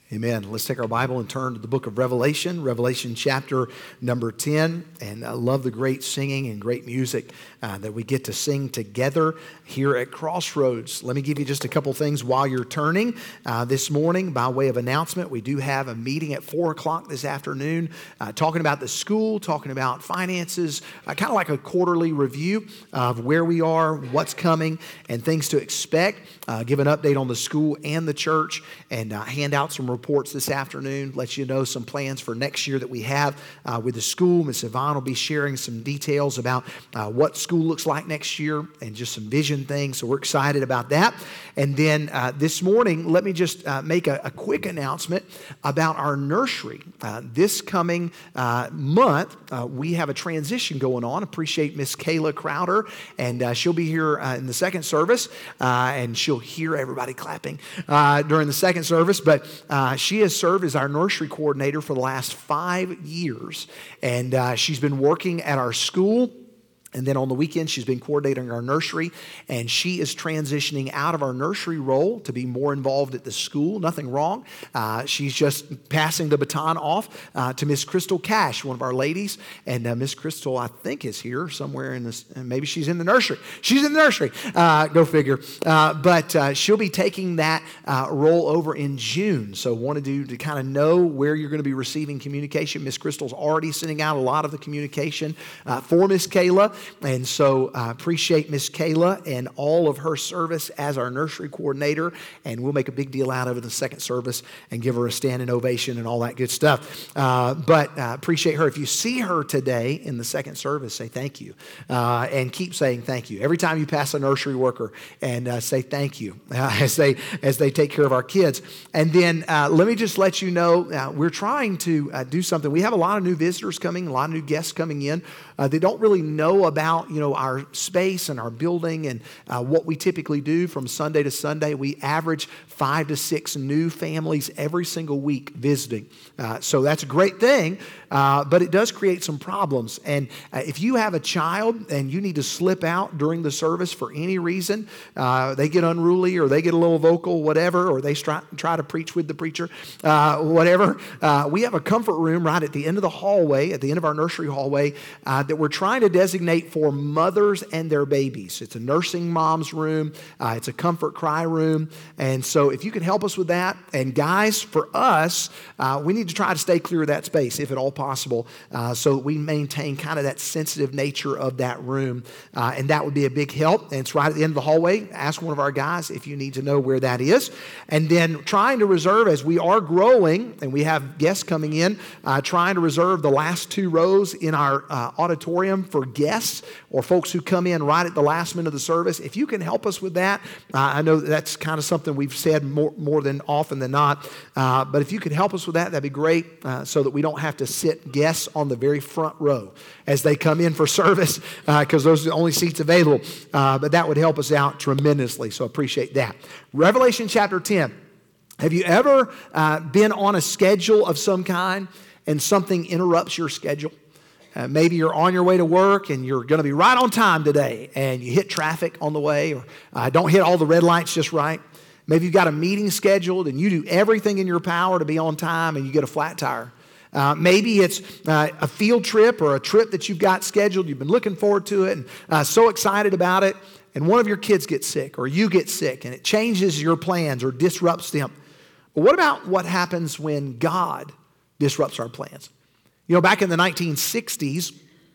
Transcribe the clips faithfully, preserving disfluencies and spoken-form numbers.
Amen. Let's take our Bible and turn to the book of Revelation, Revelation chapter number ten. And I love the great singing and great music uh, that we get to sing together here at Crossroads. Let me give you just a couple things while you're turning. Uh, this morning, by way of announcement, we do have a meeting at four o'clock this afternoon uh, talking about the school, talking about finances, uh, kind of like a quarterly review of where we are, what's coming, and things to expect. Uh, give an update on the school and the church, and uh, hand out some reports this afternoon, let you know some plans for next year that we have uh, with the school. Miss Yvonne will be sharing some details about uh, what school looks like next year and just some vision things, so we're excited about that. And then uh, this morning, let me just uh, make a, a quick announcement about our nursery. Uh, this coming uh, month, uh, we have a transition going on. Appreciate Miss Kayla Crowder, and uh, she'll be here uh, in the second service, uh, and she'll hear everybody clapping uh, during the second service, but uh, she has served as our nursery coordinator for the last five years, and uh, she's been working at our school. And then on the weekend, she's been coordinating our nursery, and she is transitioning out of our nursery role to be more involved at the school. Nothing wrong. Uh, she's just passing the baton off uh, to Miss Crystal Cash, one of our ladies. And uh, Miss Crystal, I think, is here somewhere in this. Maybe she's in the nursery. She's in the nursery. Uh, go figure. Uh, but uh, she'll be taking that uh, role over in June. So wanted you to kind of know where you're going to be receiving communication. Miss Crystal's already sending out a lot of the communication uh, for Miss Kayla. And so I uh, appreciate Miss Kayla and all of her service as our nursery coordinator. And we'll make a big deal out of it in the second service and give her a standing ovation and all that good stuff. Uh, but uh, appreciate her. If you see her today in the second service, say thank you. Uh, and keep saying thank you. Every time you pass a nursery worker, and uh, say thank you uh, as they as they take care of our kids. And then uh, let me just let you know, uh, we're trying to uh, do something. We have a lot of new visitors coming, a lot of new guests coming in. Uh, they don't really know about, you know, our space and our building and uh, what we typically do from Sunday to Sunday. We average five to six new families every single week visiting. Uh, so that's a great thing, uh, but it does create some problems. And uh, if you have a child and you need to slip out during the service for any reason, uh, they get unruly or they get a little vocal, whatever, or they try, try to preach with the preacher, uh, whatever, uh, we have a comfort room right at the end of the hallway, at the end of our nursery hallway, uh, that we're trying to designate for mothers and their babies. It's a nursing mom's room. Uh, it's a comfort cry room. And so if you can help us with that, and guys, for us, uh, we need to try to stay clear of that space if at all possible, uh, so that we maintain kind of that sensitive nature of that room. Uh, and that would be a big help. And it's right at the end of the hallway. Ask one of our guys if you need to know where that is. And then trying to reserve, as we are growing and we have guests coming in, uh, trying to reserve the last two rows in our uh, auditorium for guests or folks who come in right at the last minute of the service. If you can help us with that, uh, I know that that's kind of something we've said more, more than often than not, uh, but if you could help us with that, that'd be great, uh, so that we don't have to sit guests on the very front row as they come in for service, because uh, those are the only seats available, uh, but that would help us out tremendously, so appreciate that. Revelation chapter ten. Have you ever uh, been on a schedule of some kind and something interrupts your schedule? Uh, maybe you're on your way to work and you're going to be right on time today and you hit traffic on the way, or uh, don't hit all the red lights just right. Maybe you've got a meeting scheduled and you do everything in your power to be on time and you get a flat tire. Uh, maybe it's uh, a field trip or a trip that you've got scheduled. You've been looking forward to it and uh, so excited about it, and one of your kids gets sick or you get sick and it changes your plans or disrupts them. But what about what happens when God disrupts our plans? You know, back in the nineteen sixties,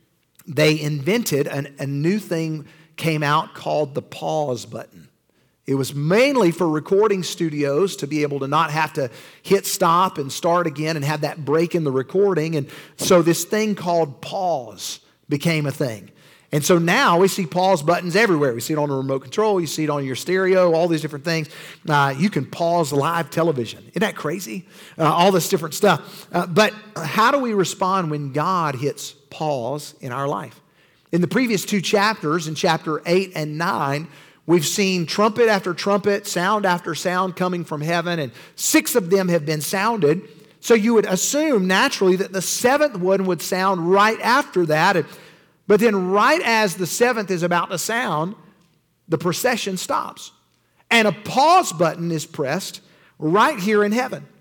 they invented an, a new thing came out called the pause button. It was mainly for recording studios to be able to not have to hit stop and start again and have that break in the recording. And so this thing called pause became a thing. And so now we see pause buttons everywhere. We see it on the remote control. You see it on your stereo, all these different things. Uh, you can pause live television. Isn't that crazy? Uh, all this different stuff. Uh, but how do we respond when God hits pause in our life? In the previous two chapters, in chapter eight and nine, we've seen trumpet after trumpet, sound after sound coming from heaven, and six of them have been sounded. So you would assume naturally that the seventh one would sound right after that. And But then right as the seventh is about to sound, the procession stops. And a pause button is pressed right here in heaven.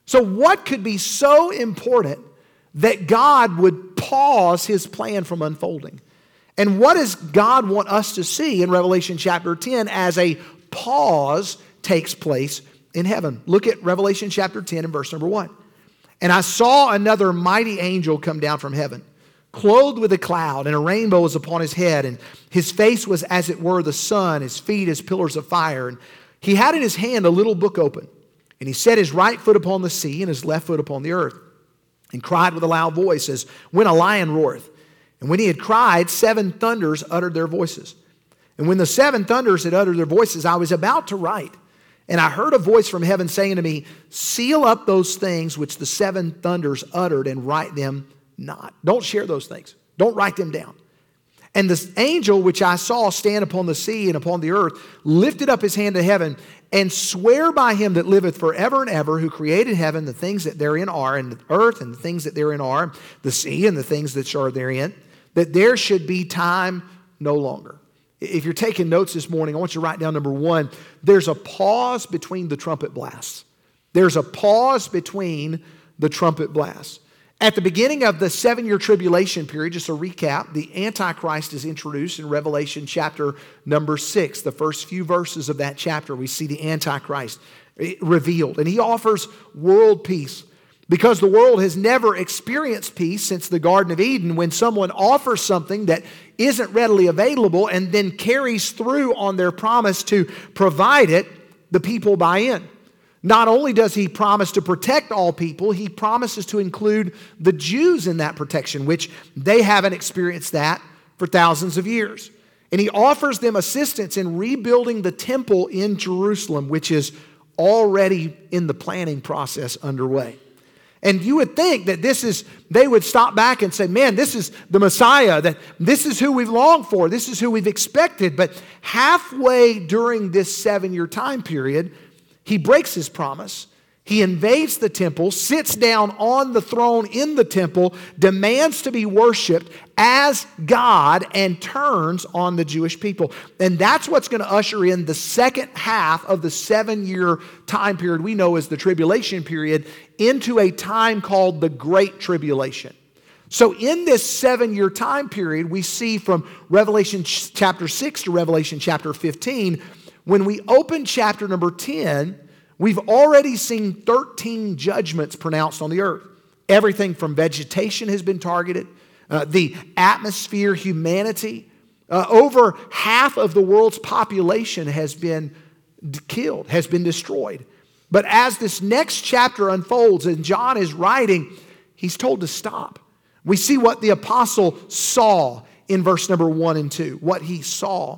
So what could be so important that God would pause his plan from unfolding? And what does God want us to see in Revelation chapter ten as a pause takes place in heaven? Look at Revelation chapter ten and verse number one. And I saw another mighty angel come down from heaven, clothed with a cloud, and a rainbow was upon his head, and his face was as it were the sun, his feet as pillars of fire. And he had in his hand a little book open, and he set his right foot upon the sea and his left foot upon the earth, and cried with a loud voice as when a lion roareth. And when he had cried, seven thunders uttered their voices. And when the seven thunders had uttered their voices, I was about to write. And I heard a voice from heaven saying to me, seal up those things which the seven thunders uttered and write them not. Don't share those things. Don't write them down. And the angel which I saw stand upon the sea and upon the earth lifted up his hand to heaven and sware by him that liveth forever and ever, who created heaven, the things that therein are, and the earth and the things that therein are, the sea and the things that are therein, that there should be time no longer. If you're taking notes this morning, I want you to write down number one, there's a pause between the trumpet blasts. There's a pause between the trumpet blasts. At the beginning of the seven-year tribulation period, just a recap, the Antichrist is introduced in Revelation chapter number six. The first few verses of that chapter, we see the Antichrist revealed. And he offers world peace, because the world has never experienced peace since the Garden of Eden, when someone offers something that isn't readily available and then carries through on their promise to provide it, the people buy in. Not only does he promise to protect all people, he promises to include the Jews in that protection, which they haven't experienced that for thousands of years. And he offers them assistance in rebuilding the temple in Jerusalem, which is already in the planning process underway. And you would think that this is, they would stop back and say, man, this is the Messiah, that this is who we've longed for, this is who we've expected. But halfway during this seven-year time period, he breaks his promise. He invades the temple, sits down on the throne in the temple, demands to be worshiped as God, and turns on the Jewish people. And that's what's going to usher in the second half of the seven-year time period we know as the tribulation period into a time called the Great Tribulation. So in this seven-year time period, we see from Revelation chapter six to Revelation chapter fifteen, when we open chapter number ten, we've already seen thirteen judgments pronounced on the earth. Everything from vegetation has been targeted, uh, the atmosphere, humanity. Uh, over half of the world's population has been d- killed, has been destroyed. But as this next chapter unfolds and John is writing, he's told to stop. We see what the apostle saw in verse number one and two, what he saw.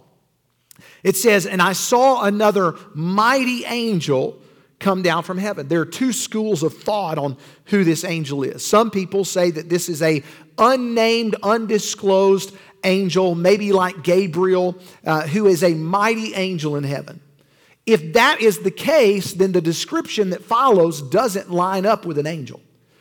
It says, and I saw another mighty angel come down from heaven. There are two schools of thought on who this angel is. Some people say that this is a unnamed, undisclosed angel, maybe like Gabriel, uh, who is a mighty angel in heaven. If that is the case, then the description that follows doesn't line up with an angel.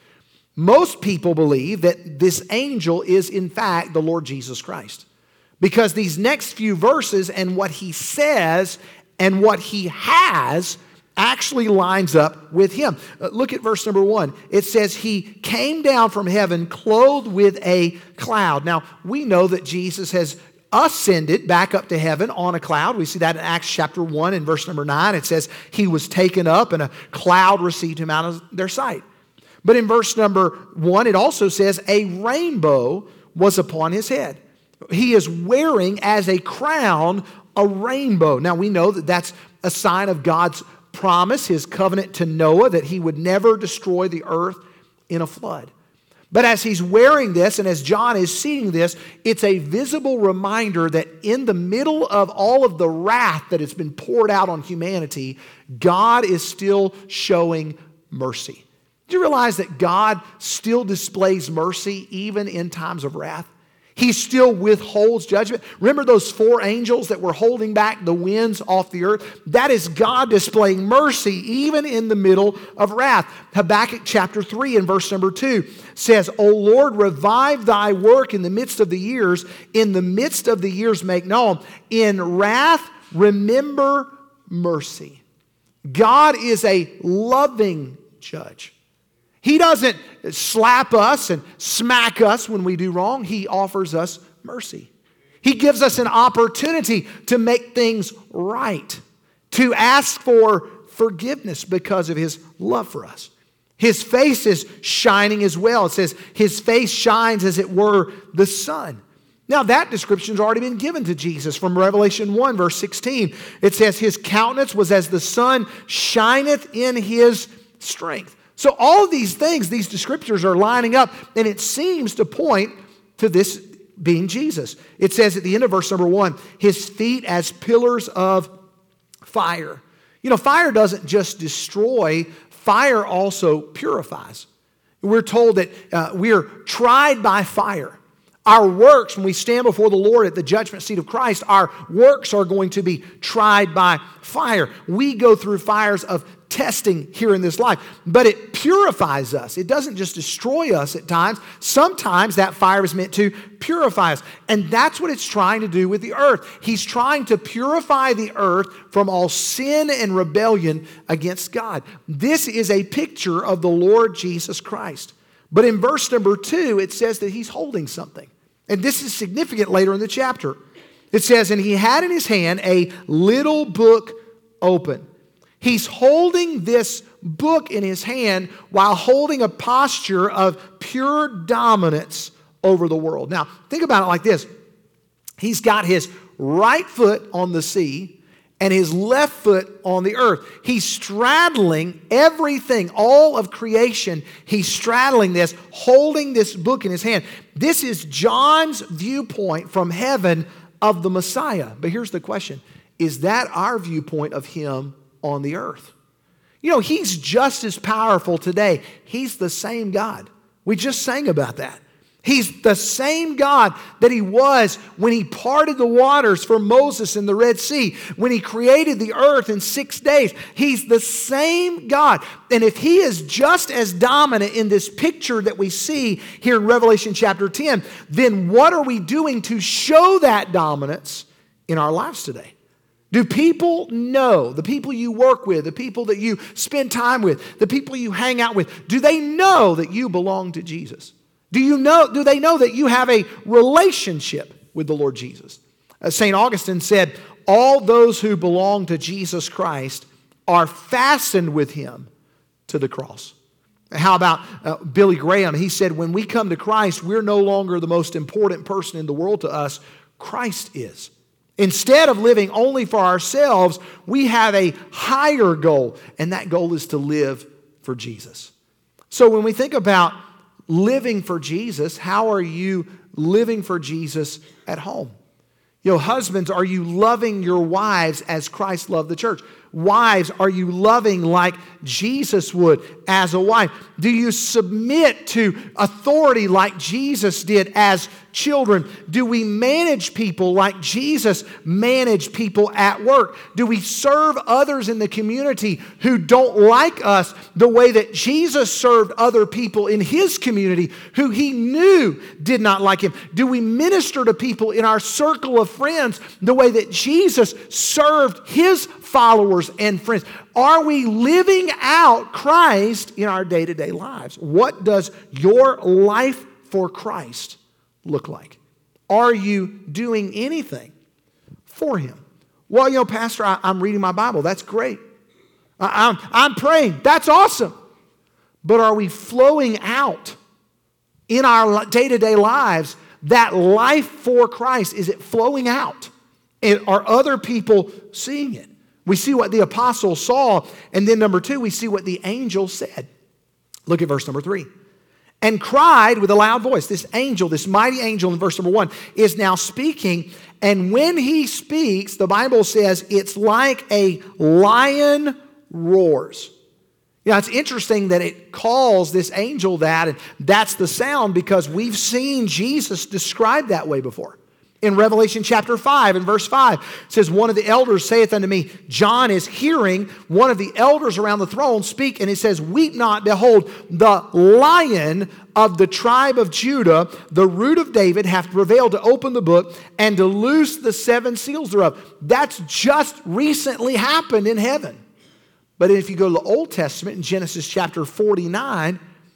Most people believe that this angel is in fact the Lord Jesus Christ, because these next few verses and what he says and what he has actually lines up with him. Uh, look at verse number one. It says, he came down from heaven clothed with a cloud. Now, we know that Jesus has ascended back up to heaven on a cloud. We see that in Acts chapter one and verse number nine. It says he was taken up and a cloud received him out of their sight. But in verse number one, it also says a rainbow was upon his head. He is wearing as a crown a rainbow. Now we know that that's a sign of God's promise, his covenant to Noah, that he would never destroy the earth in a flood. But as he's wearing this and as John is seeing this, it's a visible reminder that in the middle of all of the wrath that has been poured out on humanity, God is still showing mercy. Do you realize that God still displays mercy even in times of wrath? He still withholds judgment. Remember those four angels that were holding back the winds off the earth? That is God displaying mercy even in the middle of wrath. Habakkuk chapter three and verse number two says, O Lord, revive thy work in the midst of the years. In the midst of the years make known. In wrath remember mercy. God is a loving judge. He doesn't slap us and smack us when we do wrong. He offers us mercy. He gives us an opportunity to make things right, to ask for forgiveness because of His love for us. His face is shining as well. It says His face shines as it were the sun. Now that description's already been given to Jesus from Revelation one verse sixteen. It says His countenance was as the sun shineth in His strength. So all of these things, these descriptors are lining up, and it seems to point to this being Jesus. It says at the end of verse number one, His feet as pillars of fire. You know, fire doesn't just destroy, fire also purifies. We're told that uh, we are tried by fire. Our works, when we stand before the Lord at the judgment seat of Christ, our works are going to be tried by fire. We go through fires of testing here in this life, but it purifies us. It doesn't just destroy us at times. Sometimes that fire is meant to purify us, and that's what it's trying to do with the earth. He's trying to purify the earth from all sin and rebellion against God. This is a picture of the Lord Jesus Christ. But in verse number two, it says that He's holding something. And this is significant later in the chapter. It says, and He had in His hand a little book open. He's holding this book in His hand while holding a posture of pure dominance over the world. Now, think about it like this. He's got His right foot on the sea and His left foot on the earth. He's straddling everything, all of creation. He's straddling this, holding this book in His hand. This is John's viewpoint from heaven of the Messiah. But here's the question. Is that our viewpoint of Him on the earth? You know, He's just as powerful today. He's the same God. We just sang about that. He's the same God that He was when He parted the waters for Moses in the Red Sea, when He created the earth in six days. He's the same God. And if He is just as dominant in this picture that we see here in Revelation chapter ten, then what are we doing to show that dominance in our lives today? Do people know, the people you work with, the people that you spend time with, the people you hang out with, do they know that you belong to Jesus? Do you know, do they know that you have a relationship with the Lord Jesus? As Saint Augustine said, all those who belong to Jesus Christ are fastened with Him to the cross. How about uh, Billy Graham? He said, when we come to Christ, we're no longer the most important person in the world to us. Christ is. Instead of living only for ourselves, we have a higher goal, and that goal is to live for Jesus. So when we think about living for Jesus, how are you living for Jesus at home? You know, husbands, are you loving your wives as Christ loved the church? Wives, are you loving like Jesus would as a wife? Do you submit to authority like Jesus did as children? Do we manage people like Jesus managed people at work? Do we serve others in the community who don't like us the way that Jesus served other people in His community who He knew did not like Him? Do we minister to people in our circle of friends the way that Jesus served His followers and friends? Are we living out Christ in our day-to-day lives? What does your life for Christ look like? Are you doing anything for Him? Well, you know, Pastor, I, I'm reading my Bible. That's great. I, I'm, I'm praying. That's awesome. But are we flowing out in our day-to-day lives that life for Christ? Is it flowing out? And are other people seeing it? We see what the apostle saw, and then number two, we see what the angel said. Look at verse number three. And cried with a loud voice. This angel, this mighty angel in verse number one, is now speaking, and when he speaks, the Bible says it's like a lion roars. You know, it's interesting that it calls this angel that, and that's the sound, because we've seen Jesus described that way before. In Revelation chapter five and verse five, it says, one of the elders saith unto me, John is hearing one of the elders around the throne speak, and it says, weep not, behold, the Lion of the tribe of Judah, the root of David, hath prevailed to open the book and to loose the seven seals thereof. That's just recently happened in heaven. But if you go to the Old Testament in Genesis chapter forty-nine,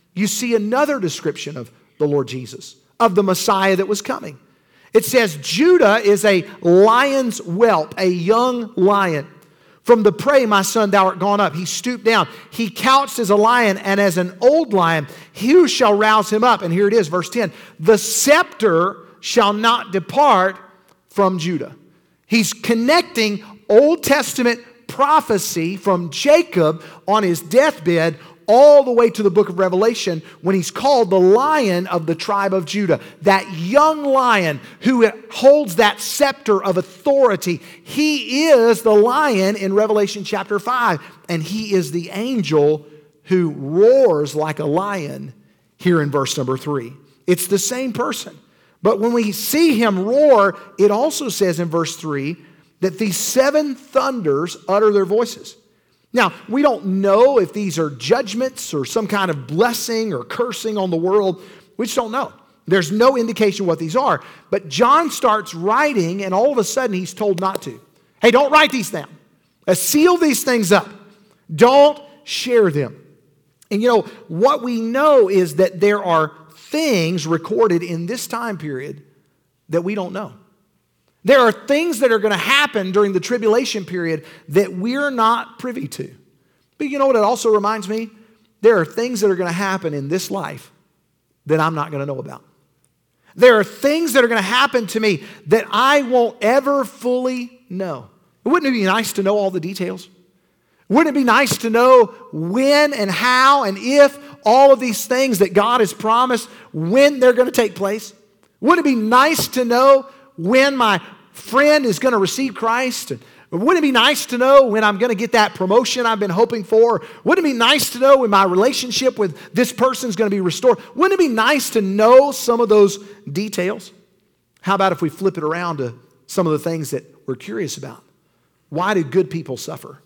you see another description of the Lord Jesus, of the Messiah that was coming. It says, Judah is a lion's whelp, a young lion. From the prey, my son, thou art gone up. He stooped down. He couched as a lion, and as an old lion, who shall rouse him up? And here it is, verse ten. The scepter shall not depart from Judah. He's connecting Old Testament prophecy from Jacob on his deathbed all the way to the book of Revelation when he's called the Lion of the tribe of Judah. That young lion who holds that scepter of authority. He is the lion in Revelation chapter five. And he is the angel who roars like a lion here in verse number three. It's the same person. But when we see him roar, it also says in verse three that these seven thunders utter their voices. Now, we don't know if these are judgments or some kind of blessing or cursing on the world. We just don't know. There's no indication what these are. But John starts writing, and all of a sudden he's told not to. Hey, don't write these down. Uh, seal these things up. Don't share them. And you know, what we know is that there are things recorded in this time period that we don't know. There are things that are going to happen during the tribulation period that we're not privy to. But you know what it also reminds me? There are things that are going to happen in this life that I'm not going to know about. There are things that are going to happen to me that I won't ever fully know. Wouldn't it be nice to know all the details? Wouldn't it be nice to know when and how and if all of these things that God has promised, when they're going to take place? Wouldn't it be nice to know when my friend is going to receive Christ? And wouldn't it be nice to know when I'm going to get that promotion I've been hoping for? Wouldn't it be nice to know when my relationship with this person is going to be restored? Wouldn't it be nice to know some of those details? How about if we flip it around to some of the things that we're curious about? Why do good people suffer?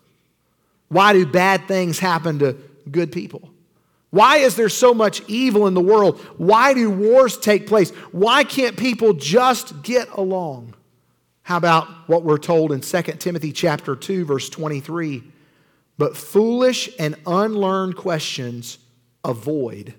Why do bad things happen to good people? Why is there so much evil in the world? Why do wars take place? Why can't people just get along? How about what we're told in Second Timothy chapter two, verse twenty-three? But foolish and unlearned questions avoid,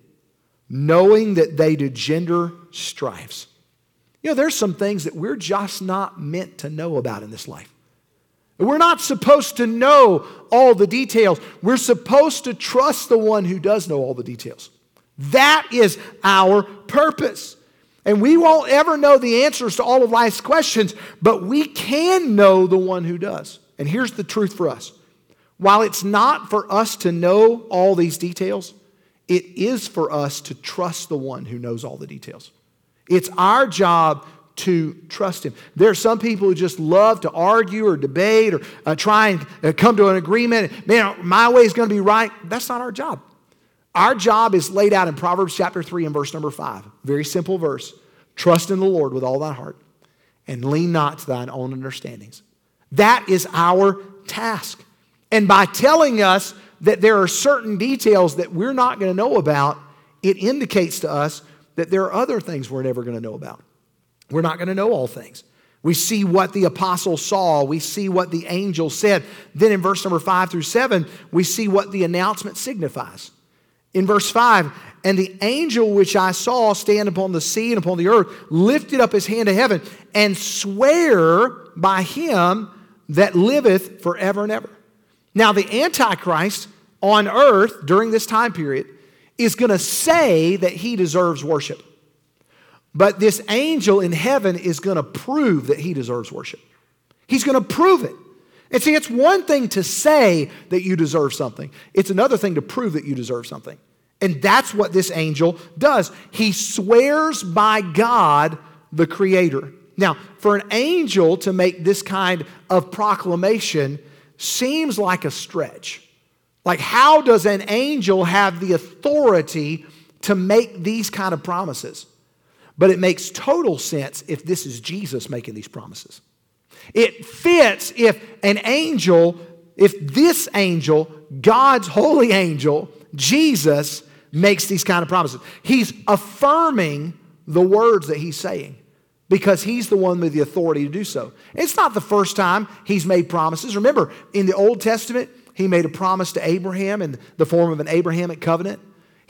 knowing that they do gender strifes. You know, there's some things that we're just not meant to know about in this life. We're not supposed to know all the details. We're supposed to trust the one who does know all the details. That is our purpose. And we won't ever know the answers to all of life's questions, but we can know the one who does. And here's the truth for us. While it's not for us to know all these details, it is for us to trust the one who knows all the details. It's our job to trust him. There are some people who just love to argue or debate or uh, try and uh, come to an agreement. Man, my way is going to be right. That's not our job. Our job is laid out in Proverbs chapter three and verse number five. Very simple verse. Trust in the Lord with all thy heart and lean not to thine own understandings. That is our task. And by telling us that there are certain details that we're not going to know about, it indicates to us that there are other things we're never going to know about. We're not going to know all things. We see what the apostle saw. We see what the angel said. Then in verse number five through seven, we see what the announcement signifies. In verse five, and the angel which I saw stand upon the sea and upon the earth lifted up his hand to heaven and swear by him that liveth forever and ever. Now the Antichrist on earth during this time period is going to say that he deserves worship. But this angel in heaven is going to prove that he deserves worship. He's going to prove it. And see, it's one thing to say that you deserve something. It's another thing to prove that you deserve something. And that's what this angel does. He swears by God, the Creator. Now, for an angel to make this kind of proclamation seems like a stretch. Like, how does an angel have the authority to make these kind of promises? But it makes total sense if this is Jesus making these promises. It fits if an angel, if this angel, God's holy angel, Jesus, makes these kind of promises. He's affirming the words that he's saying because he's the one with the authority to do so. It's not the first time he's made promises. Remember, in the Old Testament, he made a promise to Abraham in the form of an Abrahamic covenant. He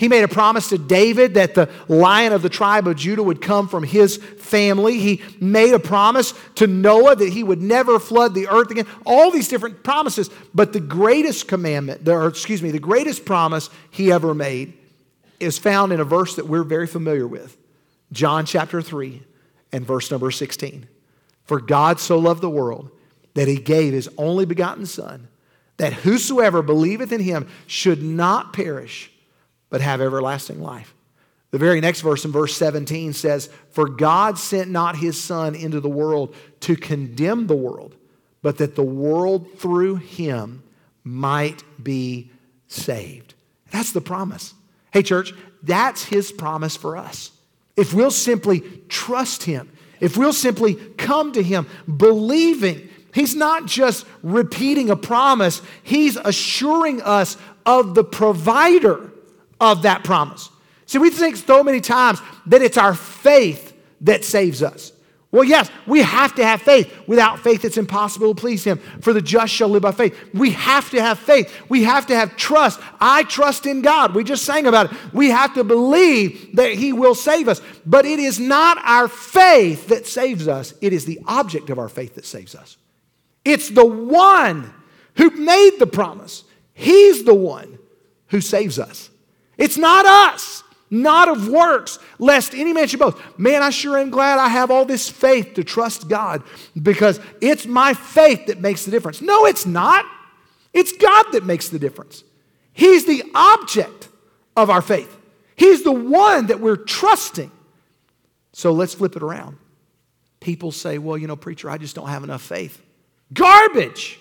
He made a promise to David that the Lion of the tribe of Judah would come from his family. He made a promise to Noah that he would never flood the earth again. All these different promises. But the greatest commandment, or excuse me, the greatest promise he ever made is found in a verse that we're very familiar with. John chapter three and verse number sixteen. For God so loved the world that he gave his only begotten Son, that whosoever believeth in him should not perish, but have everlasting life. The very next verse in verse seventeen says, for God sent not his Son into the world to condemn the world, but that the world through him might be saved. That's the promise. Hey church, that's his promise for us. If we'll simply trust him, if we'll simply come to him believing, he's not just repeating a promise, he's assuring us of the provider of that promise. See, we think so many times that it's our faith that saves us. Well, yes, we have to have faith. Without faith, it's impossible to please him. For the just shall live by faith. We have to have faith. We have to have trust. I trust in God. We just sang about it. We have to believe that he will save us. But it is not our faith that saves us. It is the object of our faith that saves us. It's the one who made the promise. He's the one who saves us. It's not us. Not of works, lest any man should boast. Man, I sure am glad I have all this faith to trust God because it's my faith that makes the difference. No, it's not. It's God that makes the difference. He's the object of our faith. He's the one that we're trusting. So let's flip it around. People say, well, you know, preacher, I just don't have enough faith. Garbage.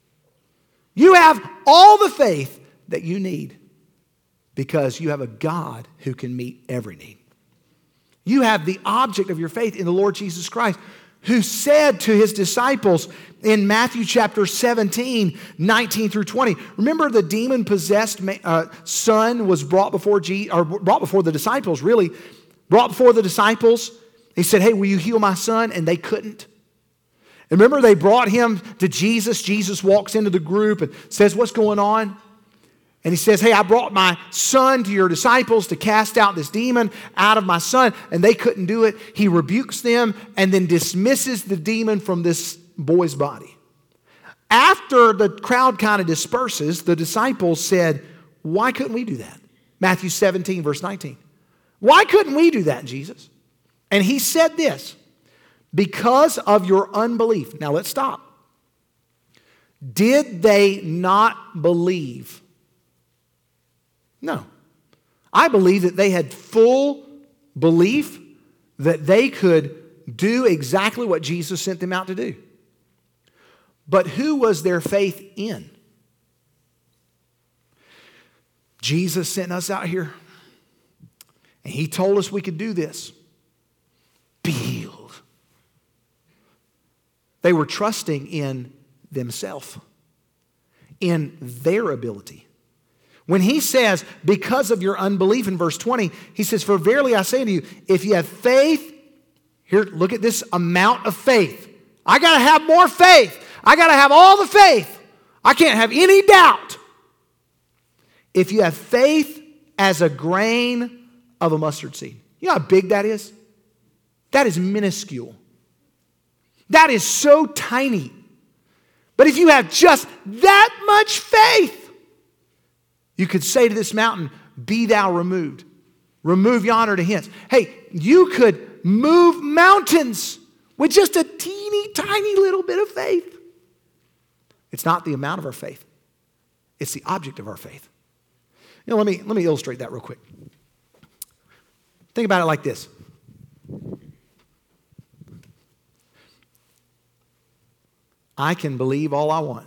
You have all the faith that you need. Because you have a God who can meet every need. You have the object of your faith in the Lord Jesus Christ, who said to his disciples in Matthew chapter seventeen, nineteen through twenty. Remember, the demon-possessed uh, son was brought before Je- or brought before the disciples, really. Brought before the disciples. He said, hey, will you heal my son? And they couldn't. And remember, they brought him to Jesus. Jesus walks into the group and says, what's going on? And he says, hey, I brought my son to your disciples to cast out this demon out of my son, and they couldn't do it. He rebukes them and then dismisses the demon from this boy's body. After the crowd kind of disperses, the disciples said, why couldn't we do that? Matthew seventeen, verse nineteen. Why couldn't we do that, Jesus? And he said this, because of your unbelief. Now let's stop. Did they not believe? No. I believe that they had full belief that they could do exactly what Jesus sent them out to do. But who was their faith in? Jesus sent us out here, and he told us we could do this. Be healed. They were trusting in themselves, in their ability. When he says, because of your unbelief in verse twenty, he says, for verily I say to you, if you have faith, here, look at this amount of faith. I got to have more faith. I got to have all the faith. I can't have any doubt. If you have faith as a grain of a mustard seed. You know how big that is? That is minuscule. That is so tiny. But if you have just that much faith, you could say to this mountain, be thou removed. Remove yonder to hence. Hey, you could move mountains with just a teeny tiny little bit of faith. It's not the amount of our faith. It's the object of our faith. You know, let me, let me illustrate that real quick. Think about it like this. I can believe all I want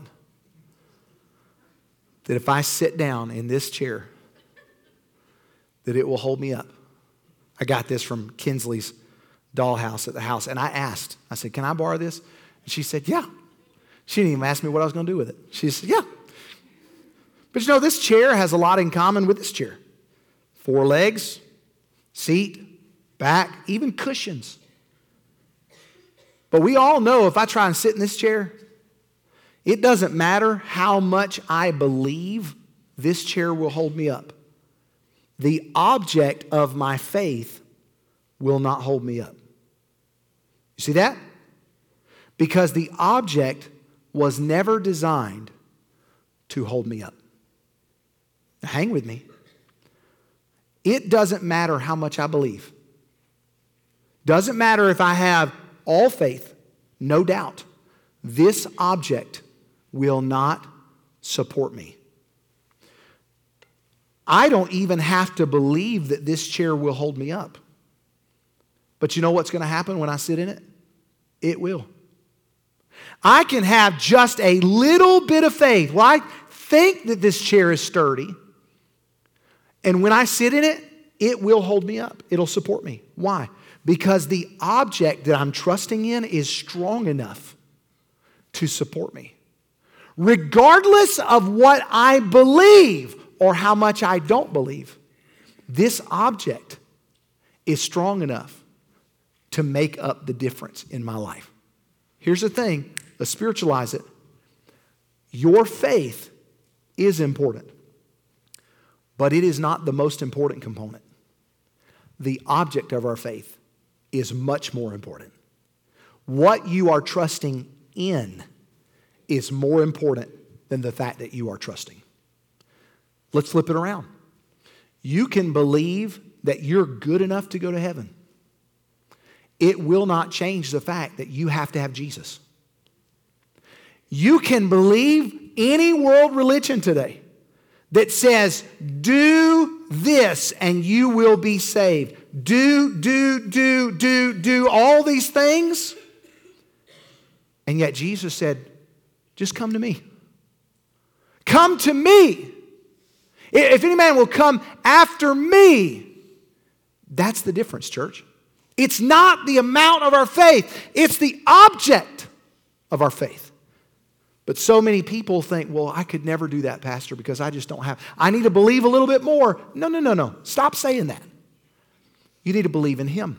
that if I sit down in this chair, that it will hold me up. I got this from Kinsley's dollhouse at the house, and I asked, I said, can I borrow this? And she said, yeah. She didn't even ask me what I was going to do with it. She said, yeah. But you know, this chair has a lot in common with this chair. Four legs, seat, back, even cushions. But we all know if I try and sit in this chair, it doesn't matter how much I believe this chair will hold me up. the object of my faith will not hold me up. You see that? Because the object was never designed to hold me up. Now, hang with me. It doesn't matter how much I believe. Doesn't matter if I have all faith, no doubt. This object will not support me. I don't even have to believe that this chair will hold me up. But you know what's going to happen when I sit in it? It will. I can have just a little bit of faith. Well, I think that this chair is sturdy. And when I sit in it, it will hold me up. It'll support me. Why? Because the object that I'm trusting in is strong enough to support me. Regardless of what I believe or how much I don't believe, this object is strong enough to make up the difference in my life. Here's the thing, let's spiritualize it. Your faith is important, but it is not the most important component. The object of our faith is much more important. What you are trusting in is more important than the fact that you are trusting. Let's flip it around. You can believe that you're good enough to go to heaven. It will not change the fact that you have to have Jesus. You can believe any world religion today that says, do this and you will be saved. Do, do, do, do, do all these things. And yet Jesus said, just come to me. Come to me. If any man will come after me. That's the difference, church. It's not the amount of our faith. It's the object of our faith. But so many people think, well, I could never do that, Pastor, because I just don't have. I need to believe a little bit more. No, no, no, no. Stop saying that. You need to believe in Him.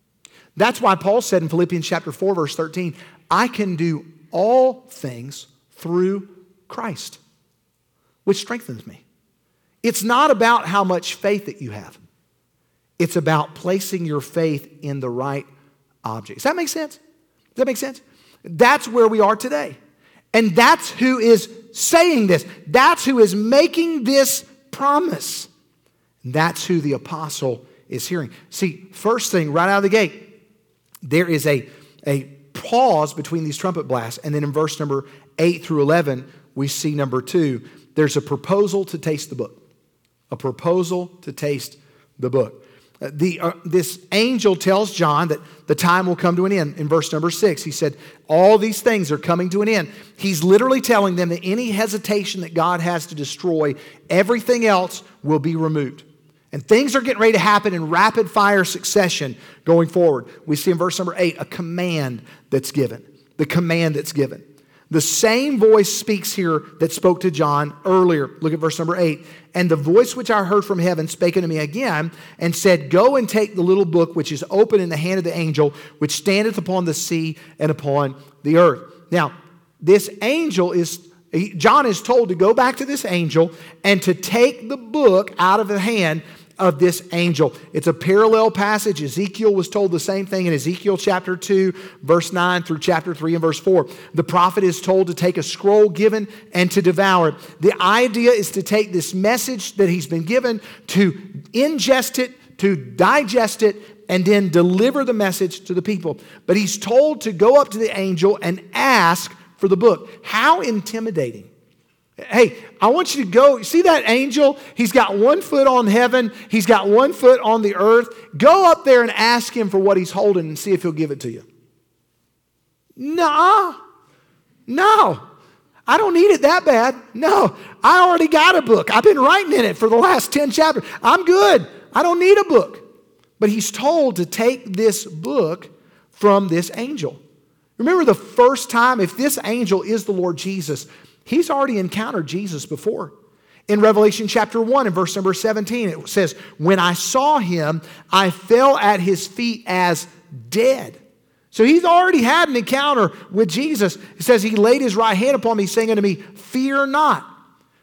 That's why Paul said in Philippians chapter four, verse thirteen, I can do all things through Christ, which strengthens me. It's not about how much faith that you have. It's about placing your faith in the right object. Does that make sense? Does that make sense? That's where we are today. And that's who is saying this. That's who is making this promise. And that's who the apostle is hearing. See, first thing, right out of the gate, there is a, a pause between these trumpet blasts. And then in verse number eight through eleven, we see number two, there's a proposal to taste the book. A proposal to taste the book. The, uh, this angel tells John that the time will come to an end. In verse number six, he said, all these things are coming to an end. He's literally telling them that any hesitation that God has to destroy, everything else will be removed. And things are getting ready to happen in rapid fire succession going forward. We see in verse number eight, a command that's given. The command that's given. The same voice speaks here that spoke to John earlier. Look at verse number eight. And the voice which I heard from heaven spake unto me again, and said, go and take the little book which is open in the hand of the angel, which standeth upon the sea and upon the earth. Now, this angel is, John is told to go back to this angel and to take the book out of the hand of this angel. It's a parallel passage. Ezekiel was told the same thing in Ezekiel chapter two, verse nine through chapter three and verse four. The prophet is told to take a scroll given and to devour it. The idea is to take this message that he's been given, to ingest it, to digest it, and then deliver the message to the people. But he's told to go up to the angel and ask for the book. How intimidating. Hey, I want you to go, see that angel? He's got one foot on heaven. He's got one foot on the earth. Go up there and ask him for what he's holding and see if he'll give it to you. No, no, I don't need it that bad. No, I already got a book. I've been writing in it for the last ten chapters. I'm good. I don't need a book. But he's told to take this book from this angel. Remember the first time, if this angel is the Lord Jesus, he's already encountered Jesus before. In Revelation chapter one and verse number seventeen, it says, when I saw him, I fell at his feet as dead. So he's already had an encounter with Jesus. It says he laid his right hand upon me, saying unto me, fear not.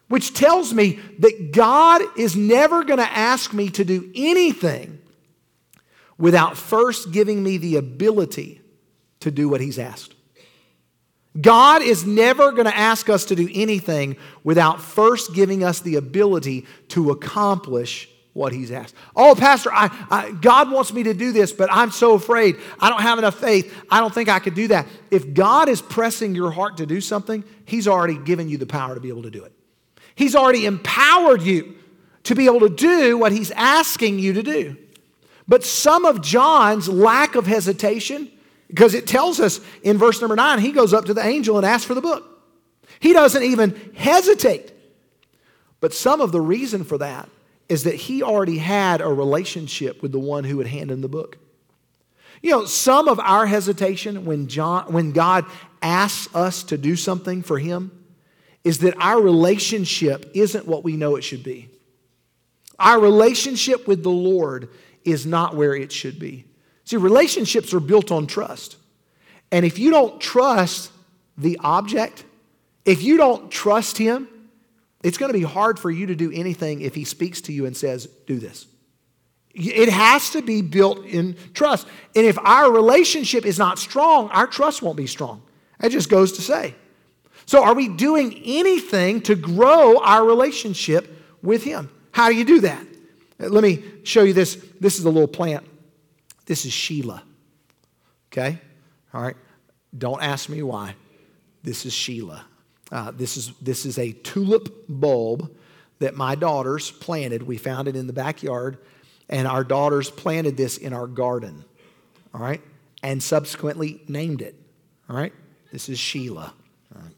which tells me that God is never going to ask me to do anything without first giving me the ability to do what He's asked. God is never going to ask us to do anything without first giving us the ability to accomplish what He's asked. Oh, Pastor, I, I, God wants me to do this, but I'm so afraid. I don't have enough faith. I don't think I could do that. If God is pressing your heart to do something, He's already given you the power to be able to do it. He's already empowered you to be able to do what He's asking you to do. But some of John's lack of hesitation, because it tells us in verse number nine, he goes up to the angel and asks for the book. He doesn't even hesitate. But some of the reason for that is that he already had a relationship with the one who would hand him the book. You know, some of our hesitation when John, when God asks us to do something for Him is that our relationship isn't what we know it should be. Our relationship with the Lord is not where it should be. See, relationships are built on trust. And if you don't trust the object, if you don't trust Him, it's going to be hard for you to do anything if He speaks to you and says, do this. It has to be built in trust. And if our relationship is not strong, our trust won't be strong. That just goes to say. So are we doing anything to grow our relationship with Him? How do you do that? Let me show you this. This is a little plant. This is Sheila. Okay? All right. Don't ask me why. This is Sheila. Uh, this is this is a tulip bulb that my daughters planted. We found it in the backyard, and our daughters planted this in our garden. All right? And subsequently named it. All right? This is Sheila. All right.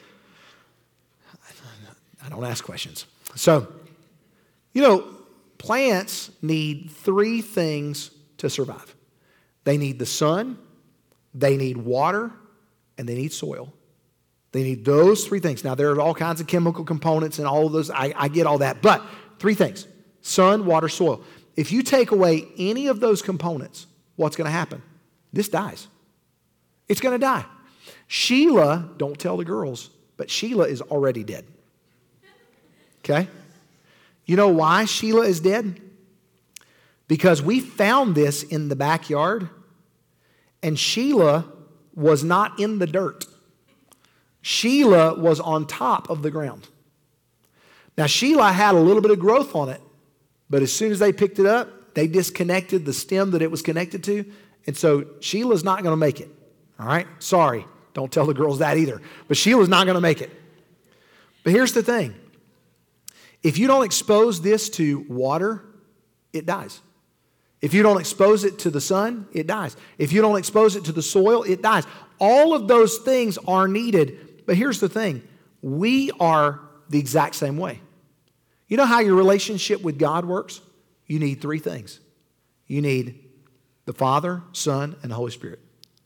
I don't ask questions. So, you know, plants need three things to survive. They need the sun, they need water, and they need soil. They need those three things. Now, there are all kinds of chemical components and all of those. I, I get all that. But three things: sun, water, soil. If you take away any of those components, what's going to happen? This dies. It's going to die. Sheila, don't tell the girls, but Sheila is already dead. Okay? You know why Sheila is dead? Because we found this in the backyard, and Sheila was not in the dirt. Sheila was on top of the ground. Now, Sheila had a little bit of growth on it, but as soon as they picked it up, they disconnected the stem that it was connected to, and so Sheila's not going to make it. All right? Sorry. Don't tell the girls that either. But Sheila's not going to make it. But here's the thing. If you don't expose this to water, it dies. If you don't expose it to the sun, it dies. If you don't expose it to the soil, it dies. All of those things are needed. But here's the thing. We are the exact same way. You know how your relationship with God works? You need three things. You need the Father, Son, and the Holy Spirit.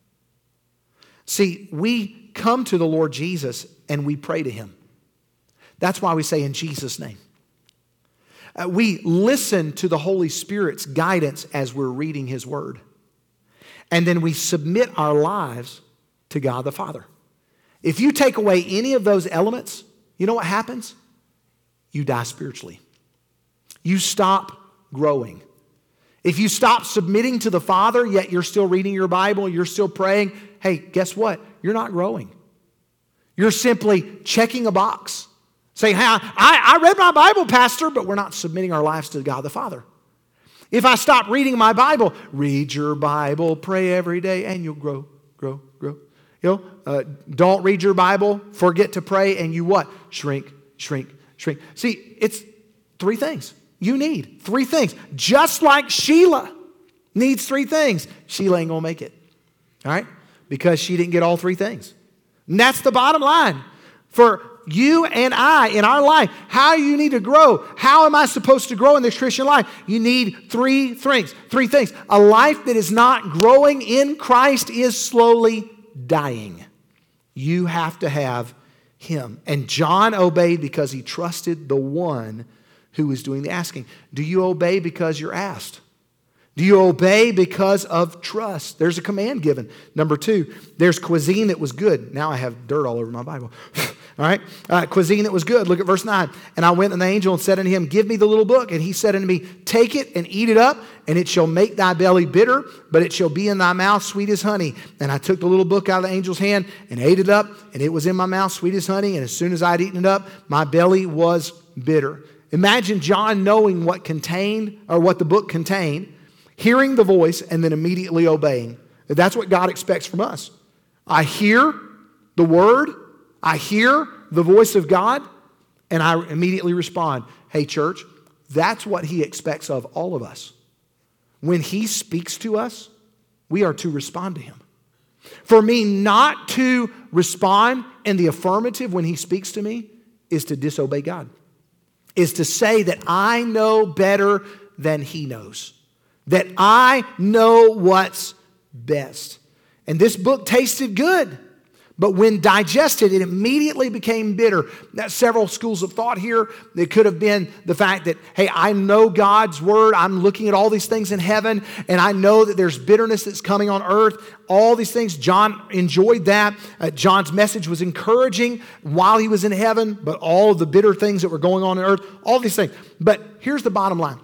See, we come to the Lord Jesus and we pray to Him. That's why we say in Jesus' name. Uh, we listen to the Holy Spirit's guidance as we're reading His Word. And then we submit our lives to God the Father. If you take away any of those elements, you know what happens? You die spiritually. You stop growing. If you stop submitting to the Father, yet you're still reading your Bible, you're still praying, hey, guess what? You're not growing. You're simply checking a box. Saying, hey, I, I read my Bible, Pastor, but we're not submitting our lives to God the Father. If I stop reading my Bible, read your Bible, pray every day, and you'll grow, grow, grow. You know, uh, don't read your Bible, forget to pray, and you what? Shrink, shrink, shrink. See, it's three things. You need three things. Just like Sheila needs three things. Sheila ain't going to make it. All right? Because she didn't get all three things. And that's the bottom line. For you and I in our life, how you need to grow. How am I supposed to grow in this Christian life? You need three things. Three things. A life that is not growing in Christ is slowly dying. You have to have Him. And John obeyed because he trusted the one who was doing the asking. Do you obey because you're asked? Do you obey because of trust? There's a command given. Number two, there's cuisine that was good. Now I have dirt all over my Bible. All right, uh, cuisine that was good. Look at verse nine. And I went unto the angel and said unto him, give me the little book. And he said unto me, take it and eat it up, and it shall make thy belly bitter, but it shall be in thy mouth sweet as honey. And I took the little book out of the angel's hand and ate it up, and it was in my mouth sweet as honey. And as soon as I had eaten it up, my belly was bitter. Imagine John knowing what contained, or what the book contained, hearing the voice, and then immediately obeying. That's what God expects from us. I hear the word, I hear the voice of God, and I immediately respond. Hey, church, that's what he expects of all of us. When he speaks to us, we are to respond to him. For me not to respond in the affirmative when he speaks to me is to disobey God. Is to say that I know better than he knows. That I know what's best. And this book tasted good, but when digested, it immediately became bitter. Now, several schools of thought here. It could have been the fact that, hey, I know God's word. I'm looking at all these things in heaven, and I know that there's bitterness that's coming on earth. All these things, John enjoyed that. Uh, John's message was encouraging while he was in heaven, but all of the bitter things that were going on on earth, all these things. But here's the bottom line.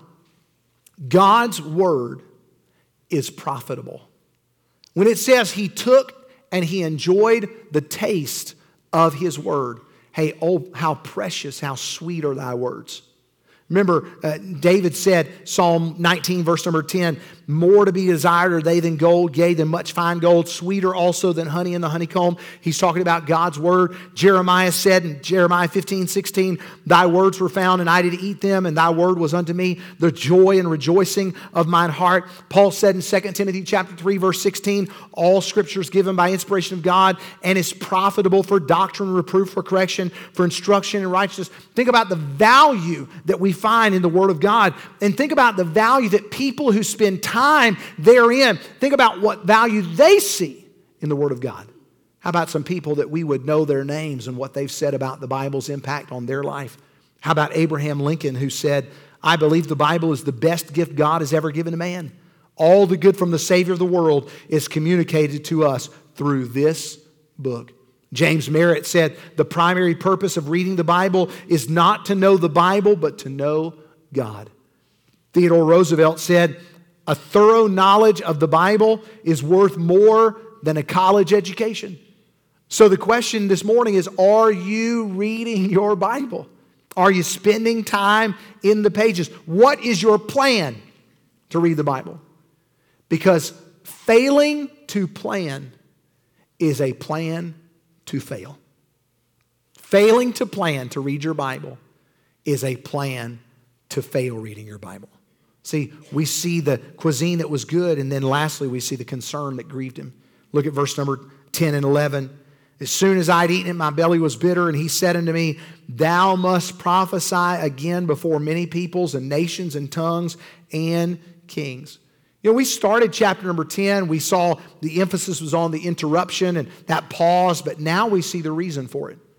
God's word is profitable. When it says he took and he enjoyed the taste of his word. Hey, oh, how precious, how sweet are thy words. Remember, uh, David said, Psalm nineteen, verse number ten, more to be desired are they than gold, yea, than much fine gold, sweeter also than honey in the honeycomb. He's talking about God's word. Jeremiah said in Jeremiah fifteen, sixteen, thy words were found, and I did eat them, and thy word was unto me the joy and rejoicing of mine heart. Paul said in Second Timothy chapter three, verse sixteen, all scripture is given by inspiration of God and is profitable for doctrine, reproof, for correction, for instruction in righteousness. Think about the value that we find in the Word of God. And think about the value that people who spend time therein, think about what value they see in the Word of God. How about some people that we would know their names and what they've said about the Bible's impact on their life? How about Abraham Lincoln, who said, I believe the Bible is the best gift God has ever given to man. All the good from the Savior of the world is communicated to us through this book. James Merritt said, the primary purpose of reading the Bible is not to know the Bible, but to know God. Theodore Roosevelt said, a thorough knowledge of the Bible is worth more than a college education. So the question this morning is, are you reading your Bible? Are you spending time in the pages? What is your plan to read the Bible? Because failing to plan is a plan to fail. Failing to plan to read your Bible is a plan to fail reading your Bible. See, we see the cuisine that was good, and then lastly, we see the concern that grieved him. Look at verse number ten and eleven. As soon as I had eaten it, my belly was bitter, and he said unto me, thou must prophesy again before many peoples and nations and tongues and kings. You know, we started chapter number ten. We saw the emphasis was on the interruption and that pause, but now we see the reason for it.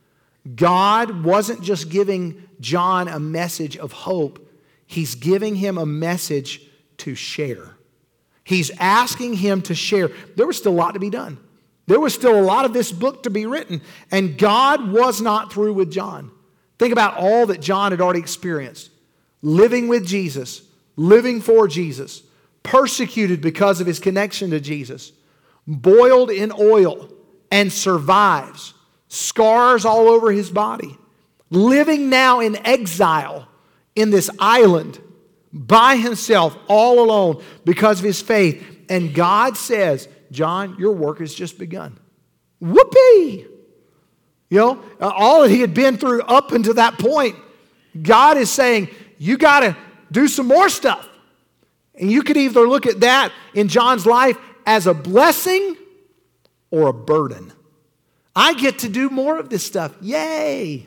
God wasn't just giving John a message of hope. He's giving him a message to share. He's asking him to share. There was still a lot to be done. There was still a lot of this book to be written, and God was not through with John. Think about all that John had already experienced. Living with Jesus, living for Jesus, persecuted because of his connection to Jesus, boiled in oil and survives, scars all over his body, living now in exile in this island by himself, all alone because of his faith. And God says, John, your work has just begun. Whoopee! You know, all that he had been through up until that point, God is saying, you got to do some more stuff. And you could either look at that in John's life as a blessing or a burden. I get to do more of this stuff. Yay!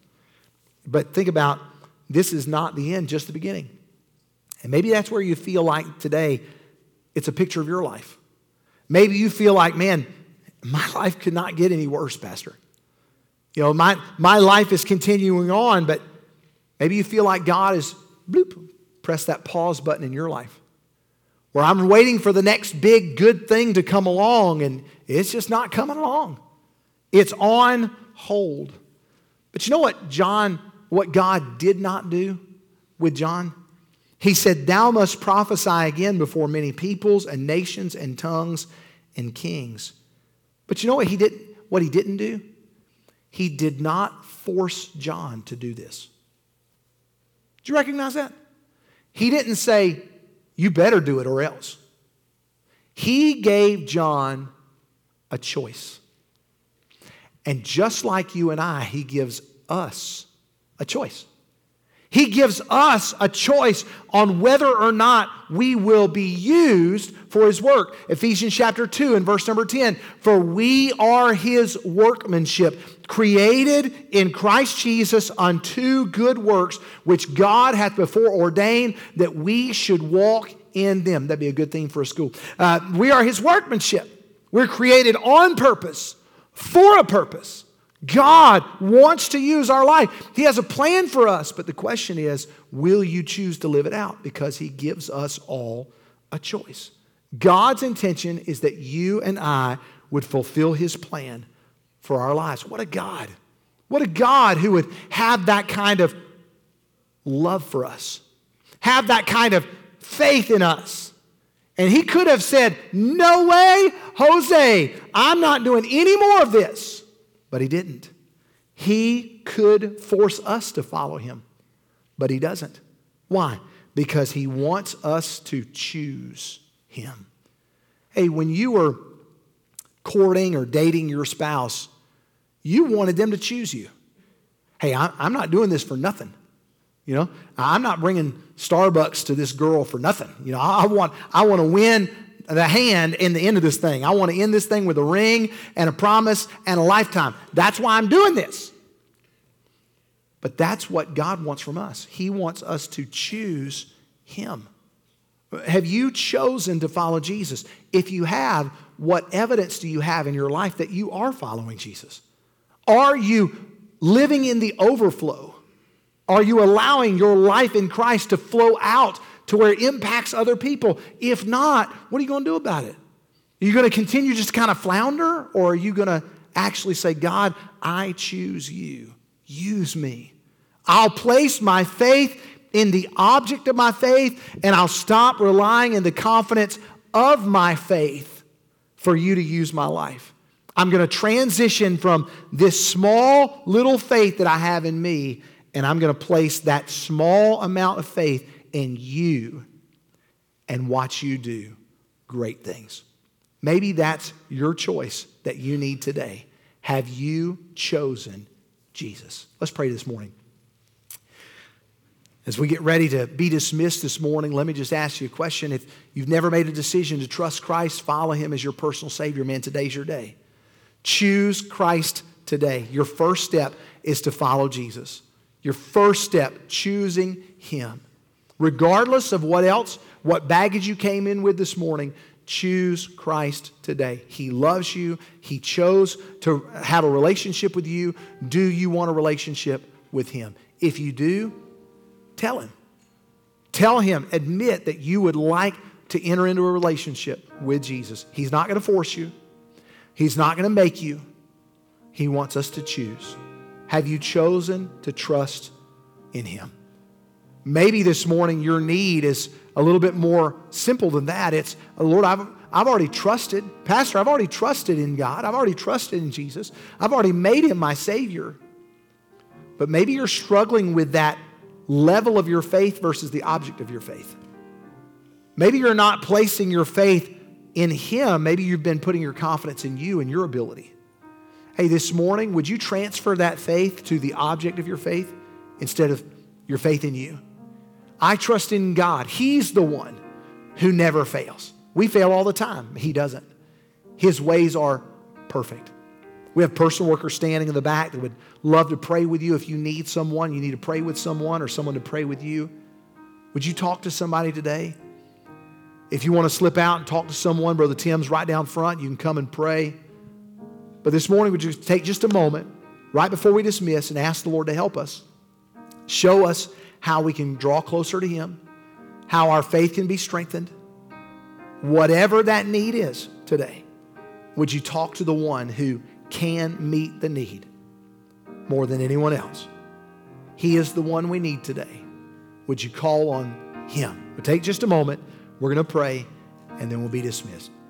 But think about, this is not the end, just the beginning. And maybe that's where you feel like today it's a picture of your life. Maybe you feel like, man, my life could not get any worse, Pastor. You know, my, my life is continuing on, but maybe you feel like God is, bloop, press that pause button in your life. Where I'm waiting for the next big good thing to come along, and it's just not coming along. It's on hold. But you know what John, what God did not do with John? He said, thou must prophesy again before many peoples and nations and tongues and kings. But you know what he didn't, what he didn't do? He did not force John to do this. Do you recognize that? He didn't say, you better do it or else. He gave John a choice. And just like you and I, he gives us a choice. He gives us a choice on whether or not we will be used for his work. Ephesians chapter two and verse number ten. For we are his workmanship, created in Christ Jesus unto good works, which God hath before ordained that we should walk in them. That'd be a good theme for a school. Uh, we are his workmanship. We're created on purpose, for a purpose. God wants to use our life. He has a plan for us, but the question is, will you choose to live it out? Because he gives us all a choice. God's intention is that you and I would fulfill his plan for our lives. What a God. What a God who would have that kind of love for us, have that kind of faith in us. And he could have said, no way, Jose, I'm not doing any more of this. But he didn't. He could force us to follow him, but he doesn't. Why? Because he wants us to choose him. Hey, when you were courting or dating your spouse, you wanted them to choose you. Hey, I'm not doing this for nothing. You know, I'm not bringing Starbucks to this girl for nothing. You know, I want, I want to win the hand in the end of this thing. I want to end this thing with a ring and a promise and a lifetime. That's why I'm doing this. But that's what God wants from us. He wants us to choose him. Have you chosen to follow Jesus? If you have, what evidence do you have in your life that you are following Jesus? Are you living in the overflow? Are you allowing your life in Christ to flow out to where it impacts other people? If not, what are you going to do about it? Are you going to continue just to kind of flounder? Or are you going to actually say, God, I choose you. Use me. I'll place my faith in the object of my faith, and I'll stop relying in the confidence of my faith for you to use my life. I'm going to transition from this small little faith that I have in me, and I'm going to place that small amount of faith in you and watch you do great things. Maybe that's your choice that you need today. Have you chosen Jesus? Let's pray this morning. As we get ready to be dismissed this morning, let me just ask you a question. If you've never made a decision to trust Christ, follow him as your personal Savior, man, today's your day. Choose Christ today. Your first step is to follow Jesus. Your first step, choosing him. Regardless of what else, what baggage you came in with this morning, choose Christ today. He loves you. He chose to have a relationship with you. Do you want a relationship with him? If you do, tell him. Tell him, admit that you would like to enter into a relationship with Jesus. He's not going to force you. He's not going to make you. He wants us to choose. Have you chosen to trust in him? Maybe this morning your need is a little bit more simple than that. It's, Lord, I've, I've already trusted. Pastor, I've already trusted in God. I've already trusted in Jesus. I've already made him my Savior. But maybe you're struggling with that level of your faith versus the object of your faith. Maybe you're not placing your faith in him. Maybe you've been putting your confidence in you and your ability. Hey, this morning, would you transfer that faith to the object of your faith instead of your faith in you? I trust in God. He's the one who never fails. We fail all the time. He doesn't. His ways are perfect. We have personal workers standing in the back that would love to pray with you. If you need someone, you need to pray with someone or someone to pray with you. Would you talk to somebody today? If you want to slip out and talk to someone, Brother Tim's right down front. You can come and pray. But this morning, would you take just a moment right before we dismiss and ask the Lord to help us? Show us how we can draw closer to him, how our faith can be strengthened. Whatever that need is today, would you talk to the one who can meet the need? more than anyone else. He is the one we need today. Would you call on Him? We'll take just a moment. We're going to pray, and then we'll be dismissed.